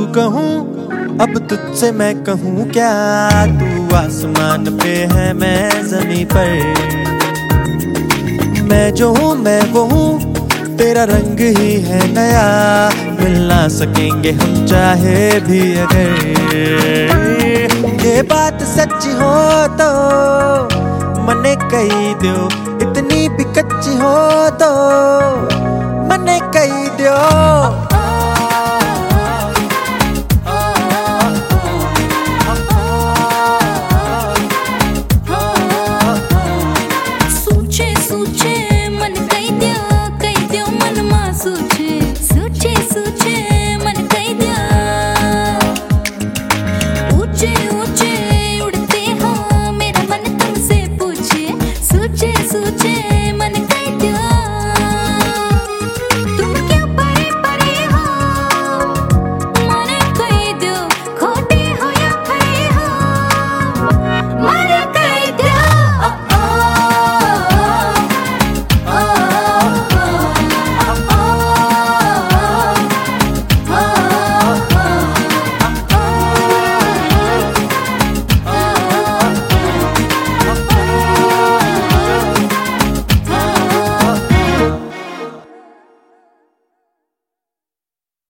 कहूँ अब तुझसे मैं कहूँ क्या। तू आसमान पे है मैं ज़मीं पर, मैं जो हूँ मैं वो हूँ, तेरा रंग ही है नया। मिल ना सकेंगे हम चाहे भी अगर, ये बात सच्ची हो तो मने कही दो, इतनी भी कच्ची हो तो मने कही दो।